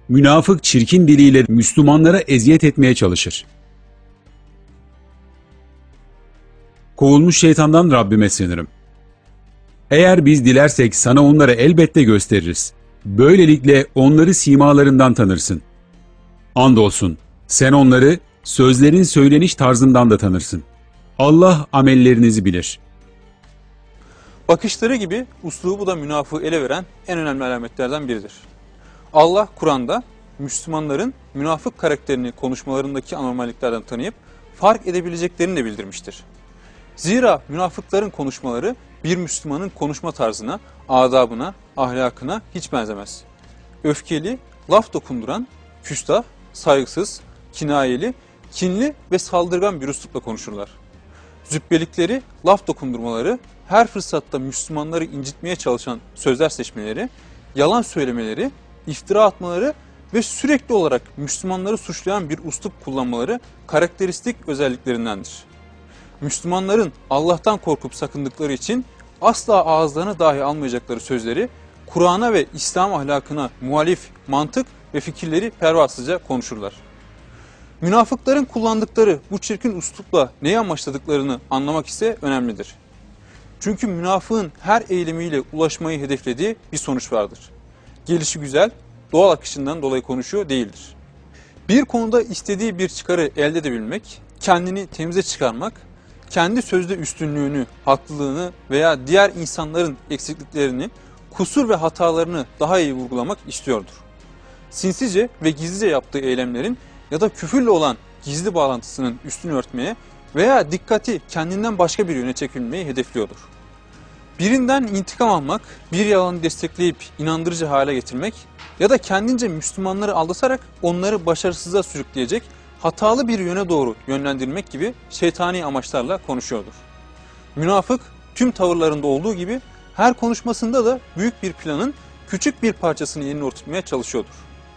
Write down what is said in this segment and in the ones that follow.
Münafık çirkin diliyle Müslümanlara eziyet etmeye çalışır. Kovulmuş şeytandan Rabbime sığınırım. Eğer biz dilersek sana onları elbette gösteririz. Böylelikle onları simalarından tanırsın. Andolsun sen onları sözlerin söyleniş tarzından da tanırsın. Allah amellerinizi bilir. Bakışları gibi uslubu da münafığı ele veren en önemli alametlerden biridir. Allah Kur'an'da Müslümanların münafık karakterini konuşmalarındaki anormalliklerden tanıyıp fark edebileceklerini de bildirmiştir. Zira münafıkların konuşmaları bir Müslümanın konuşma tarzına, adabına, ahlakına hiç benzemez. Öfkeli, laf dokunduran, küstah, saygısız, kinayeli, kinli ve saldırgan bir üslupla konuşurlar. Zübbelikleri, laf dokundurmaları, her fırsatta Müslümanları incitmeye çalışan sözler seçmeleri, yalan söylemeleri, iftira atmaları ve sürekli olarak Müslümanları suçlayan bir üslup kullanmaları karakteristik özelliklerindendir. Müslümanların Allah'tan korkup sakındıkları için asla ağızlarına dahi almayacakları sözleri, Kur'an'a ve İslam ahlakına muhalif mantık ve fikirleri pervasızca konuşurlar. Münafıkların kullandıkları bu çirkin üslupla neyi amaçladıklarını anlamak ise önemlidir. Çünkü münafığın her eylemiyle ulaşmayı hedeflediği bir sonuç vardır. Gelişi güzel, doğal akışından dolayı konuşuyor değildir. Bir konuda istediği bir çıkarı elde edebilmek, kendini temize çıkarmak, kendi sözde üstünlüğünü, haklılığını veya diğer insanların eksikliklerini, kusur ve hatalarını daha iyi vurgulamak istiyordur. Sinsice ve gizlice yaptığı eylemlerin ya da küfürle olan gizli bağlantısının üstünü örtmeye veya dikkati kendinden başka bir yöne çekilmeyi hedefliyordur. Birinden intikam almak, bir yalanı destekleyip inandırıcı hale getirmek ya da kendince Müslümanları aldatarak onları başarısızlığa sürükleyecek hatalı bir yöne doğru yönlendirmek gibi şeytani amaçlarla konuşuyordur. Münafık tüm tavırlarında olduğu gibi her konuşmasında da büyük bir planın küçük bir parçasını yerine oturtmaya çalışıyordur.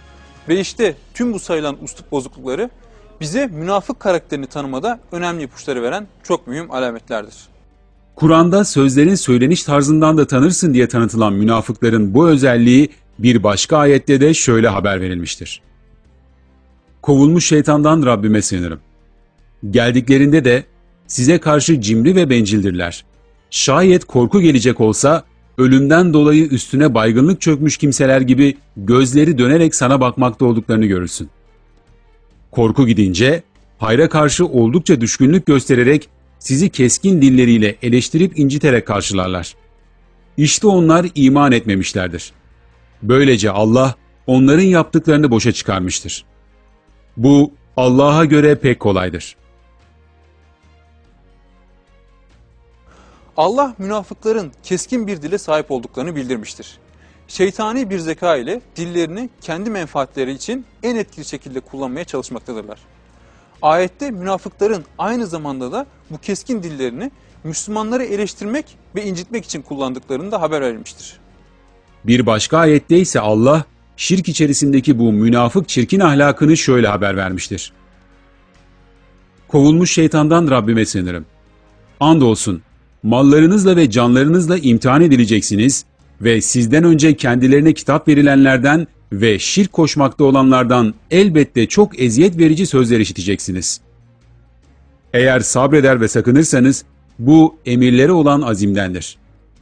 Ve işte tüm bu sayılan üslup bozuklukları bize münafık karakterini tanımada önemli ipuçları veren çok mühim alametlerdir. Kur'an'da sözlerin söyleniş tarzından da tanırsın diye tanıtılan münafıkların bu özelliği bir başka ayette de şöyle haber verilmiştir. Kovulmuş şeytandan Rabbime sığınırım. Geldiklerinde de size karşı cimri ve bencildirler. Şayet korku gelecek olsa ölümden dolayı üstüne baygınlık çökmüş kimseler gibi gözleri dönerek sana bakmakta olduklarını görürsün. Korku gidince hayra karşı oldukça düşkünlük göstererek sizi keskin dilleriyle eleştirip inciterek karşılarlar. İşte onlar iman etmemişlerdir. Böylece Allah onların yaptıklarını boşa çıkarmıştır. Bu Allah'a göre pek kolaydır. Allah münafıkların keskin bir dile sahip olduklarını bildirmiştir. Şeytani bir zeka ile dillerini kendi menfaatleri için en etkili şekilde kullanmaya çalışmaktadırlar. Ayette münafıkların aynı zamanda da bu keskin dillerini Müslümanları eleştirmek ve incitmek için kullandıklarını da haber verilmiştir. Bir başka ayette ise Allah, şirk içerisindeki bu münafık çirkin ahlakını şöyle haber vermiştir. Kovulmuş şeytandan Rabbime sığınırım. Andolsun, mallarınızla ve canlarınızla imtihan edileceksiniz ve sizden önce kendilerine kitap verilenlerden ve şirk koşmakta olanlardan elbette çok eziyet verici sözler işiteceksiniz. Eğer sabreder ve sakınırsanız, bu emirlere olan azimdendir.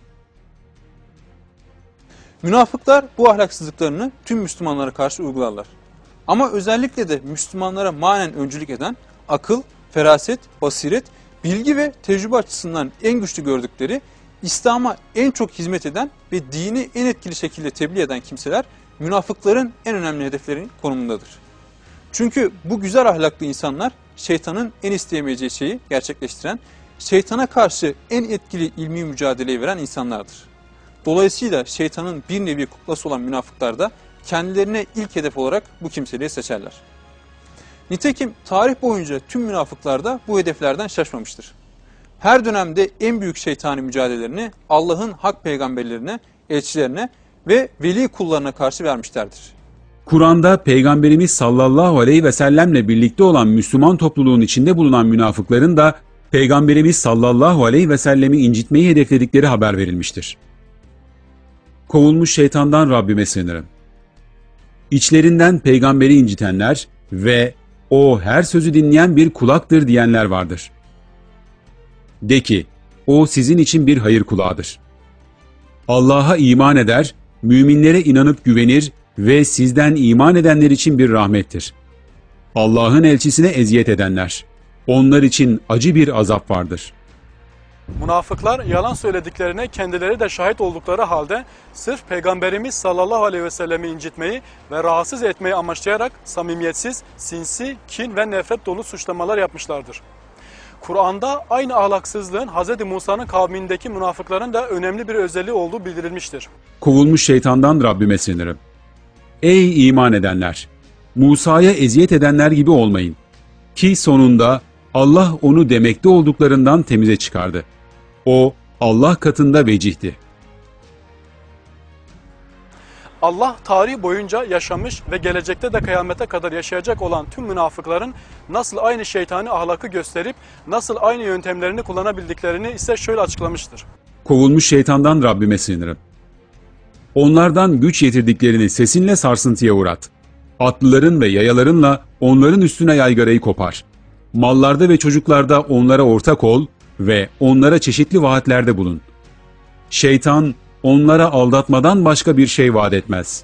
Münafıklar bu ahlaksızlıklarını tüm Müslümanlara karşı uygularlar. Ama özellikle de Müslümanlara manen öncülük eden akıl, feraset, basiret, bilgi ve tecrübe açısından en güçlü gördükleri, İslam'a en çok hizmet eden ve dini en etkili şekilde tebliğ eden kimseler münafıkların en önemli hedeflerinin konumundadır. Çünkü bu güzel ahlaklı insanlar şeytanın en isteyemeyeceği şeyi gerçekleştiren, şeytana karşı en etkili ilmi mücadeleyi veren insanlardır. Dolayısıyla şeytanın bir nevi kuklası olan münafıklar da kendilerine ilk hedef olarak bu kimseliği seçerler. Nitekim tarih boyunca tüm münafıklar da bu hedeflerden şaşmamıştır. Her dönemde en büyük şeytani mücadelelerini Allah'ın hak peygamberlerine, elçilerine ve veli kullarına karşı vermişlerdir. Kur'an'da Peygamberimiz sallallahu aleyhi ve sellemle birlikte olan Müslüman topluluğun içinde bulunan münafıkların da Peygamberimiz sallallahu aleyhi ve sellemi incitmeyi hedefledikleri haber verilmiştir. Kovulmuş şeytandan Rabbime sığınırım. İçlerinden peygamberi incitenler ve o her sözü dinleyen bir kulaktır diyenler vardır. De ki, o sizin için bir hayır kulağıdır. Allah'a iman eder, müminlere inanıp güvenir ve sizden iman edenler için bir rahmettir. Allah'ın elçisine eziyet edenler, onlar için acı bir azap vardır. Münafıklar yalan söylediklerine kendileri de şahit oldukları halde sırf Peygamberimiz sallallahu aleyhi ve sellemi incitmeyi ve rahatsız etmeyi amaçlayarak samimiyetsiz, sinsi, kin ve nefret dolu suçlamalar yapmışlardır. Kur'an'da aynı ahlaksızlığın Hz. Musa'nın kavmindeki münafıkların da önemli bir özelliği olduğu bildirilmiştir. Kovulmuş şeytandan Rabbime sığınırım. Ey iman edenler! Musa'ya eziyet edenler gibi olmayın. Ki sonunda Allah onu demekte olduklarından temize çıkardı. O Allah katında vecihti. Allah tarih boyunca yaşamış ve gelecekte de kıyamete kadar yaşayacak olan tüm münafıkların nasıl aynı şeytani ahlakı gösterip nasıl aynı yöntemlerini kullanabildiklerini ise şöyle açıklamıştır. Kovulmuş şeytandan Rabbime sığınırım. Onlardan güç yetirdiklerini sesinle sarsıntıya uğrat. Atlıların ve yayalarınla onların üstüne yaygarayı kopar. Mallarda ve çocuklarda onlara ortak ol ve onlara çeşitli vaatlerde bulun. Şeytan onlara aldatmadan başka bir şey vaat etmez.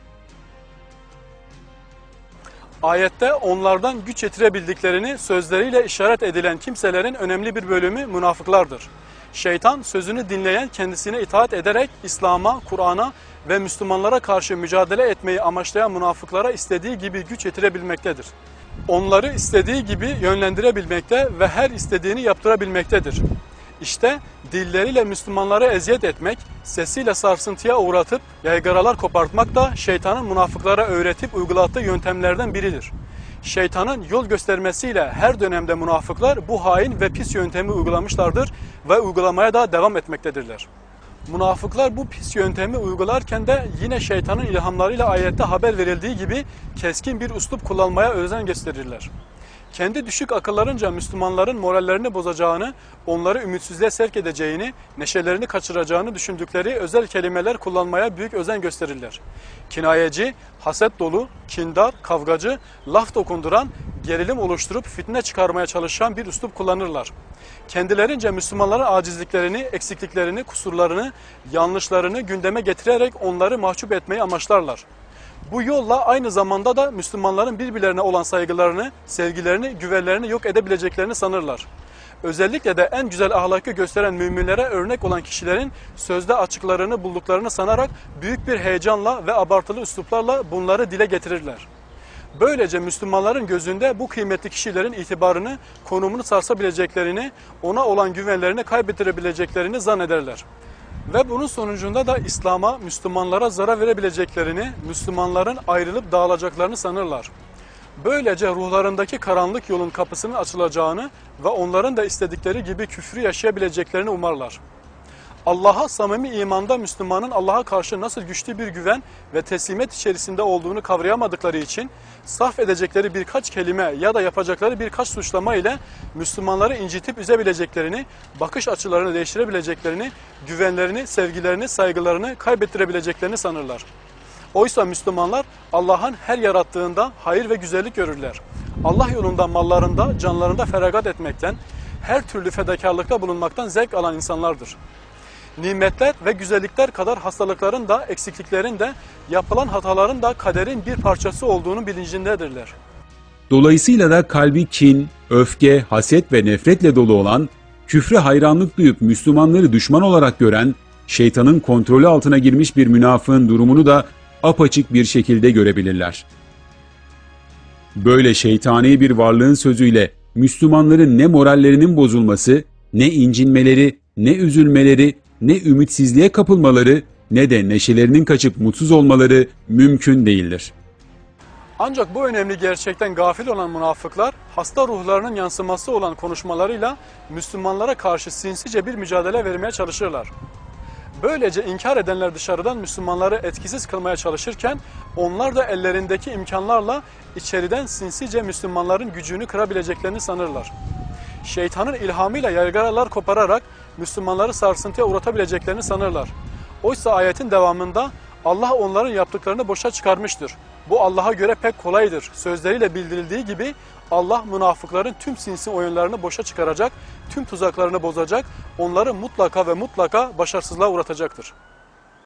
Ayette onlardan güç yetirebildiklerini sözleriyle işaret edilen kimselerin önemli bir bölümü münafıklardır. Şeytan sözünü dinleyen kendisine itaat ederek İslam'a, Kur'an'a ve Müslümanlara karşı mücadele etmeyi amaçlayan münafıklara istediği gibi güç yetirebilmektedir. Onları istediği gibi yönlendirebilmekte ve her istediğini yaptırabilmektedir. İşte dilleriyle Müslümanlara eziyet etmek, sesiyle sarsıntıya uğratıp yaygaralar kopartmak da şeytanın münafıklara öğretip uygulattığı yöntemlerden biridir. Şeytanın yol göstermesiyle her dönemde münafıklar bu hain ve pis yöntemi uygulamışlardır ve uygulamaya da devam etmektedirler. Münafıklar bu pis yöntemi uygularken de yine şeytanın ilhamlarıyla ayette haber verildiği gibi keskin bir üslup kullanmaya özen gösterirler. Kendi düşük akıllarınca Müslümanların morallerini bozacağını, onları ümitsizliğe sevk edeceğini, neşelerini kaçıracağını düşündükleri özel kelimeler kullanmaya büyük özen gösterirler. Kinayeci, haset dolu, kindar, kavgacı, laf dokunduran, gerilim oluşturup fitne çıkarmaya çalışan bir üslup kullanırlar. Kendilerince Müslümanların acizliklerini, eksikliklerini, kusurlarını, yanlışlarını gündeme getirerek onları mahcup etmeyi amaçlarlar. Bu yolla aynı zamanda da Müslümanların birbirlerine olan saygılarını, sevgilerini, güvenlerini yok edebileceklerini sanırlar. Özellikle de en güzel ahlakı gösteren müminlere örnek olan kişilerin sözde açıklarını bulduklarını sanarak büyük bir heyecanla ve abartılı üsluplarla bunları dile getirirler. Böylece Müslümanların gözünde bu kıymetli kişilerin itibarını, konumunu sarsabileceklerini, ona olan güvenlerini kaybettirebileceklerini zannederler. Ve bunun sonucunda da İslam'a, Müslümanlara zarar verebileceklerini, Müslümanların ayrılıp dağılacaklarını sanırlar. Böylece ruhlarındaki karanlık yolun kapısının açılacağını ve onların da istedikleri gibi küfrü yaşayabileceklerini umarlar. Allah'a samimi imanda Müslümanın Allah'a karşı nasıl güçlü bir güven ve teslimiyet içerisinde olduğunu kavrayamadıkları için sarf edecekleri birkaç kelime ya da yapacakları birkaç suçlama ile Müslümanları incitip üzebileceklerini, bakış açılarını değiştirebileceklerini, güvenlerini, sevgilerini, saygılarını kaybettirebileceklerini sanırlar. Oysa Müslümanlar Allah'ın her yarattığında hayır ve güzellik görürler. Allah yolunda mallarında, canlarında feragat etmekten, her türlü fedakarlıkta bulunmaktan zevk alan insanlardır. Nimetler ve güzellikler kadar hastalıkların da, eksikliklerin de, yapılan hataların da kaderin bir parçası olduğunu bilincindedirler. Dolayısıyla da kalbi kin, öfke, haset ve nefretle dolu olan, küfre hayranlık duyup Müslümanları düşman olarak gören, şeytanın kontrolü altına girmiş bir münafığın durumunu da apaçık bir şekilde görebilirler. Böyle şeytani bir varlığın sözüyle Müslümanların ne morallerinin bozulması, ne incinmeleri, ne üzülmeleri, ne ümitsizliğe kapılmaları, ne de neşelerinin kaçıp mutsuz olmaları mümkün değildir. Ancak bu önemli gerçekten gafil olan münafıklar, hasta ruhlarının yansıması olan konuşmalarıyla Müslümanlara karşı sinsice bir mücadele vermeye çalışırlar. Böylece inkar edenler dışarıdan Müslümanları etkisiz kılmaya çalışırken, onlar da ellerindeki imkanlarla içeriden sinsice Müslümanların gücünü kırabileceklerini sanırlar. Şeytanın ilhamıyla yaygaralar kopararak Müslümanları sarsıntıya uğratabileceklerini sanırlar. Oysa ayetin devamında Allah onların yaptıklarını boşa çıkarmıştır. Bu Allah'a göre pek kolaydır. Sözleriyle bildirildiği gibi Allah münafıkların tüm sinsi oyunlarını boşa çıkaracak, tüm tuzaklarını bozacak, onları mutlaka ve mutlaka başarısızlığa uğratacaktır.